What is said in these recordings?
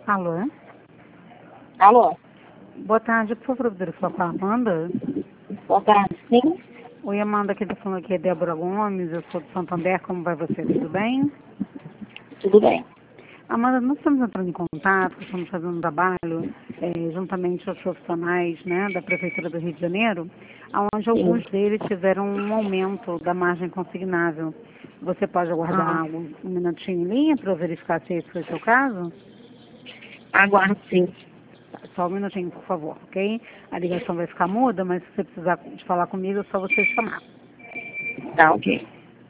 Alô? Alô? Boa tarde, por favor, poderia falar com a Amanda? Boa tarde, sim? Oi, Amanda, quem está falando aqui é Débora Gomes, eu sou de Santander, como vai você? Tudo bem? Tudo bem. Amanda, nós estamos entrando em contato, estamos fazendo um trabalho juntamente aos profissionais, né, da Prefeitura do Rio de Janeiro, onde alguns deles tiveram um aumento da margem consignável. Você pode aguardar um minutinho em linha para eu verificar se esse foi o seu caso? Aguardo, sim. Só um minutinho, por favor, ok? A ligação vai ficar muda, mas se você precisar de falar comigo, é só você chamar. Tá, ok.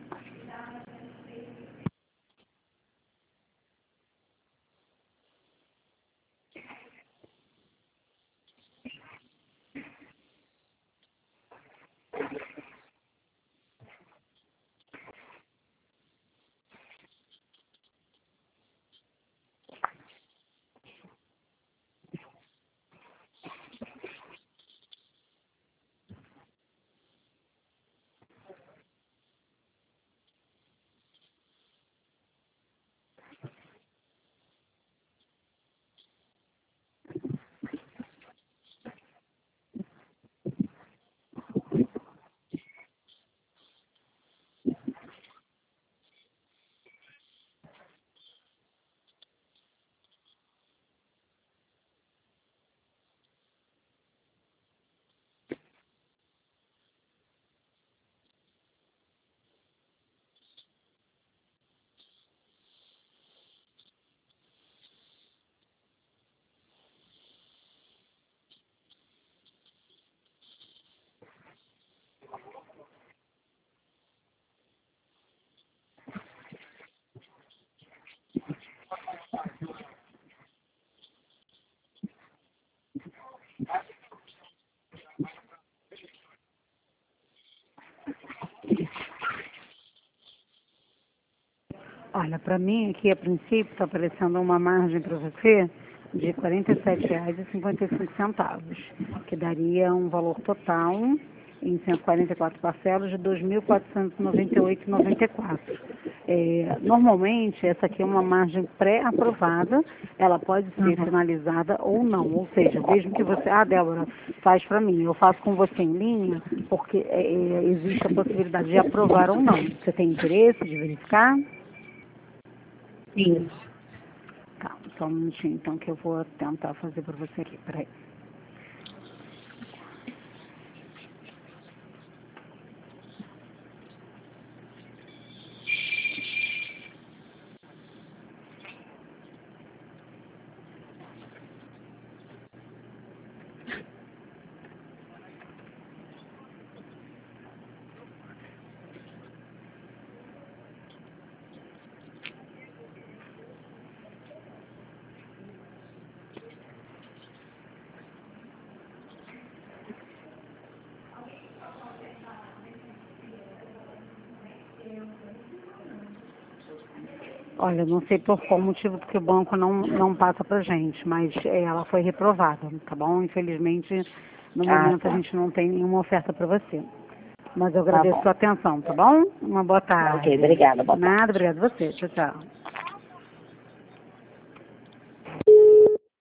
Olha, para mim aqui, a princípio, está aparecendo uma margem para você de R$ 47,55, que daria um valor total em 144 parcelas de R$ 2.498,94. Normalmente, essa aqui é uma margem pré-aprovada, ela pode ser finalizada ou não, ou seja, mesmo que você, Débora, faz para mim, eu faço com você em linha, porque existe a possibilidade de aprovar ou não. Você tem interesse de verificar? Sim. Tá, só um minutinho então que eu vou tentar fazer para você aqui, peraí. Olha, não sei por qual motivo que o banco não passa pra gente, mas ela foi reprovada, tá bom? Infelizmente, no momento a Tá. gente não tem nenhuma oferta para você. Mas eu Tá agradeço a bom. sua atenção, tá bom? Uma boa Tá, ok, tarde. obrigada. Boa tarde. Nada, obrigada a você. Tchau, tchau.